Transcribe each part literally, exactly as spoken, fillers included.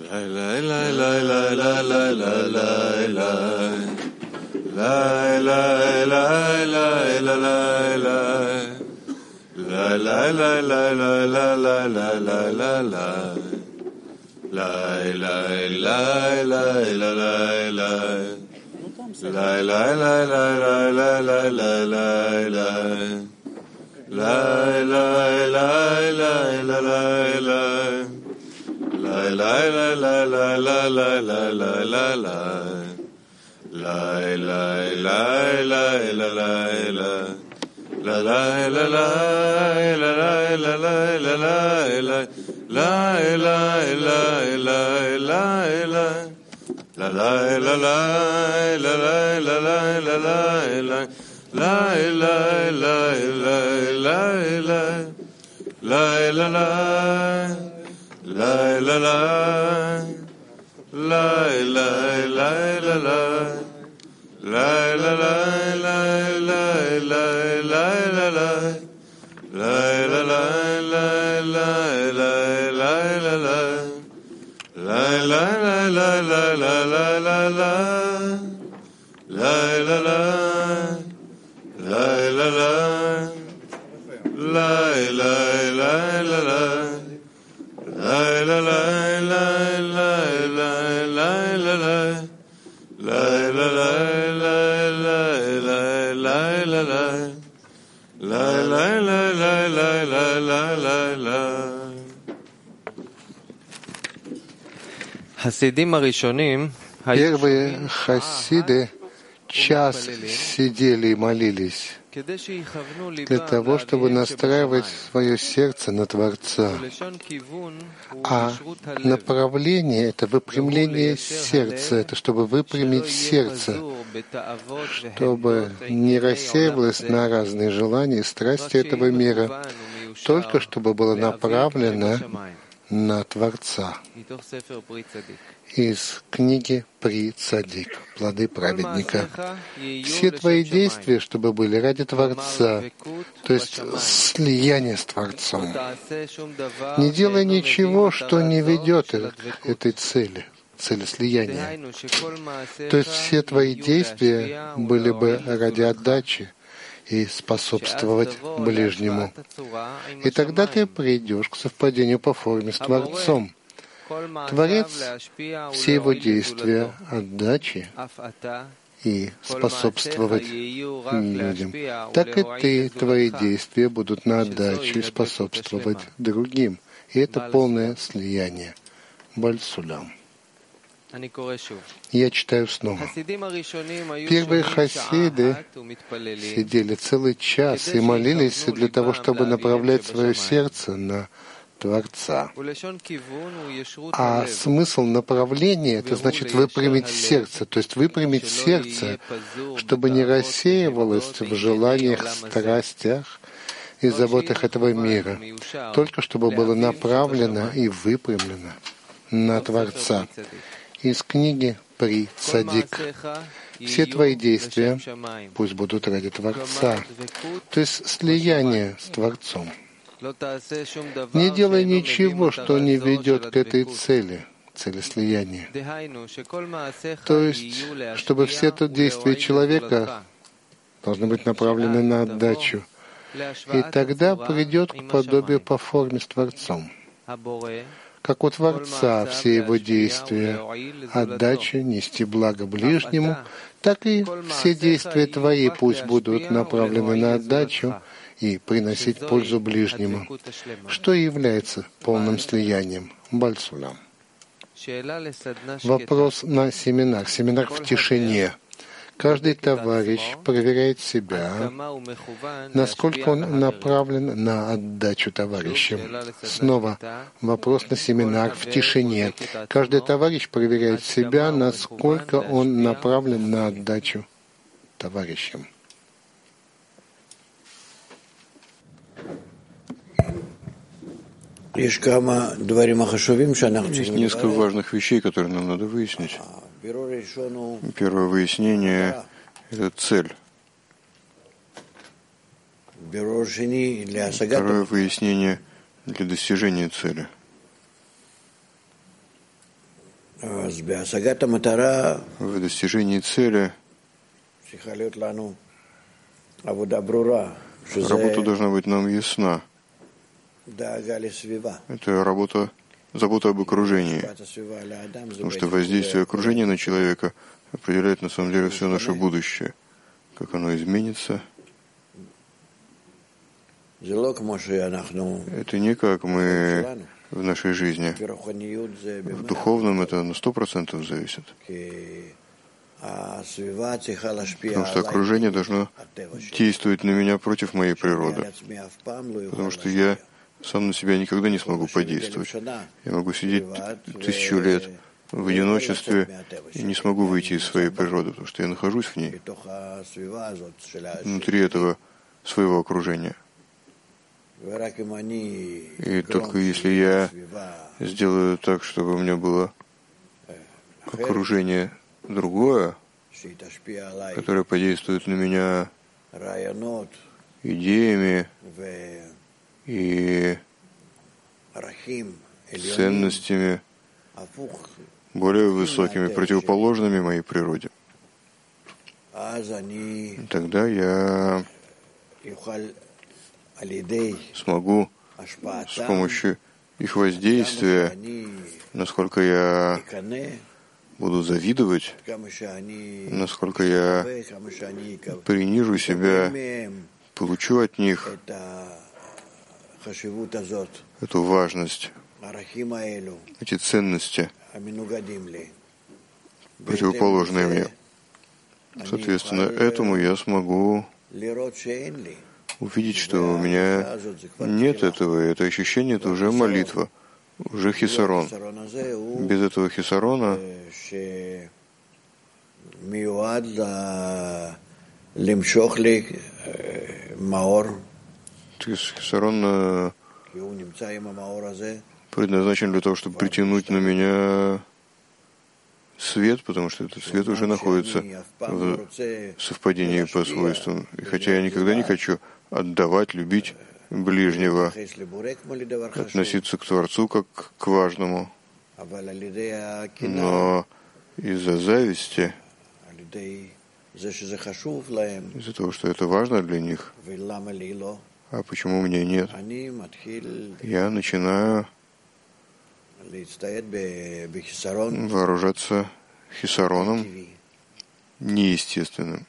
Первые хасиды час сидели и молились для того, чтобы настраивать свое сердце на Творца. А направление — это выпрямление сердца, это чтобы выпрямить сердце, чтобы не рассеивалось на разные желания и страсти этого мира, только чтобы было направлено на Творца. Из книги «При Цадик. Плоды праведника». Все твои действия, чтобы были ради Творца, то есть слияние с Творцом. Не делай ничего, что не ведет к этой цели, цели слияния. То есть все твои действия были бы ради отдачи и способствовать ближнему. И тогда ты придешь к совпадению по форме с Творцом. Творец, все его действия отдачи и способствовать людям. Так и ты, твои действия будут на отдачу и способствовать другим. И это полное слияние. Бальсулям. Я читаю снова. Первые хасиды сидели целый час и молились для того, чтобы направлять свое сердце на Творца. А смысл направления — это значит выпрямить сердце, то есть выпрямить сердце, чтобы не рассеивалось в желаниях, страстях и заботах этого мира, только чтобы было направлено и выпрямлено на Творца. Из книги «При Цадик». Все твои действия пусть будут ради Творца, то есть слияние с Творцом. Не делай ничего, что не ведет к этой цели, цели слияния. То есть, чтобы все это действия человека должны быть направлены на отдачу, и тогда придет к подобию по форме с Творцом. Как у Творца все его действия, отдача, нести благо ближнему, так и все действия твои пусть будут направлены на отдачу и приносить пользу ближнему, что и является полным слиянием. Бальсулям. Вопрос на семинар. Семинар в тишине. Каждый товарищ проверяет себя, насколько он направлен на отдачу товарищам. Снова вопрос на семинар в тишине. Каждый товарищ проверяет себя, насколько он направлен на отдачу товарищам. Есть несколько важных вещей, которые нам надо выяснить. Первое выяснение — это цель. Второе выяснение — для достижения цели. В достижении цели работа должна быть нам ясна. Это работа, забота об окружении. Потому что воздействие окружения на человека определяет на самом деле все наше будущее. Как оно изменится. Это не как мы в нашей жизни. В духовном это на сто процентов зависит. Потому что окружение должно действовать на меня против моей природы. Потому что я сам на себя никогда не смогу подействовать. Я могу сидеть тысячу лет в одиночестве и не смогу выйти из своей природы, потому что я нахожусь в ней, внутри этого своего окружения. И только если я сделаю так, чтобы у меня было окружение другое, которое подействует на меня идеями и ценностями, более высокими, противоположными моей природе, тогда я смогу с помощью их воздействия, насколько я буду завидовать, насколько я принижу себя, получу от них эту важность, эти ценности, противоположные мне. Соответственно, этому я смогу увидеть, что у меня нет этого, и это ощущение — это уже молитва, уже хисарон. Без этого хисарона хисарон предназначен для того, чтобы притянуть на меня свет, потому что этот свет уже находится в совпадении по свойствам. И хотя я никогда не хочу отдавать, любить ближнего, относиться к Творцу как к важному, но из-за зависти, из-за того, что это важно для них, а почему мне нет, я начинаю вооружаться хисароном неестественным.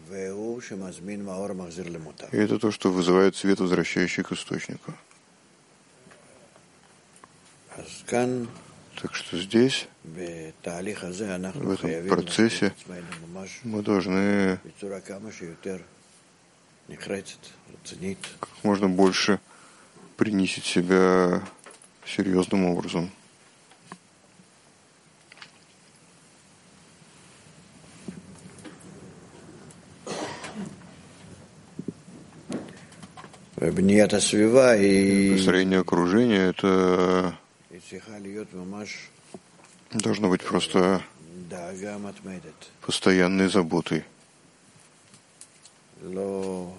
И это то, что вызывает свет, возвращающий к источнику. Так что здесь, в этом процессе, мы должны как можно больше принести себя серьезным образом. Построение окружения — это должно быть просто постоянной заботой. На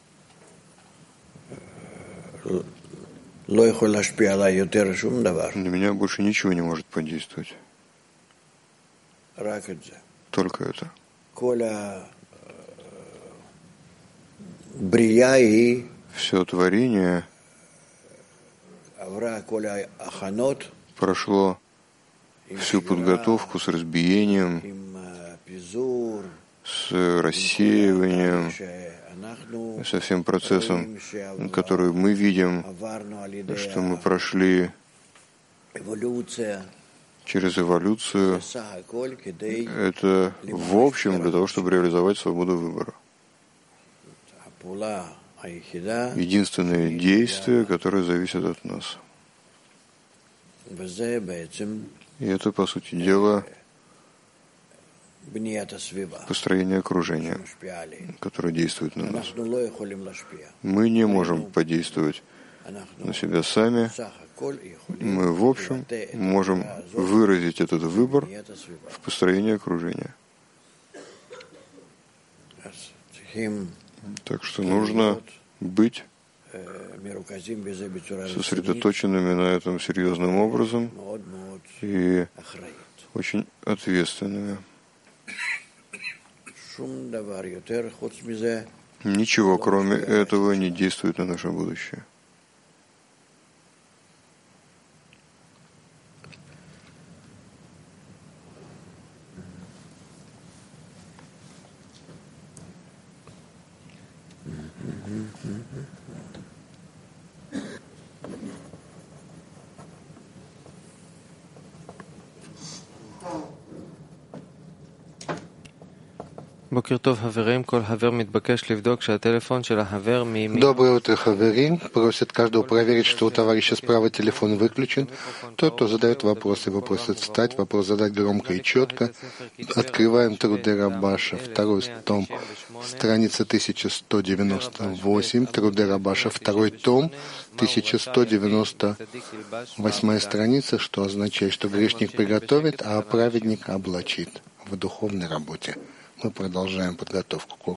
меня больше ничего не может подействовать. Только это. Все творение прошло всю подготовку с разбиением, с рассеиванием, со всем процессом, который мы видим, что мы прошли через эволюцию. Это в общем для того, чтобы реализовать свободу выбора. Единственное действие, которое зависит от нас. И это, по сути дела, построение окружения, которое действует на нас. Мы не можем подействовать на себя сами. Мы, в общем, можем выразить этот выбор в построении окружения. Так что нужно быть сосредоточенными на этом серьезным образом и очень ответственная. Ничего, кроме этого, не действует на наше будущее. Доброе утро, хаверим. Просят каждого проверить, что у товарища справа телефон выключен. Тот, кто задает вопросы, попросит встать, вопрос задать громко и четко. Открываем труды Рабаша, второй том, страница тысяча сто девяносто восемь, труды Рабаша, второй том, тысяча сто девяносто восьмая страница, что означает, что грешник приготовит, а праведник облачит в духовной работе. Мы продолжаем подготовку к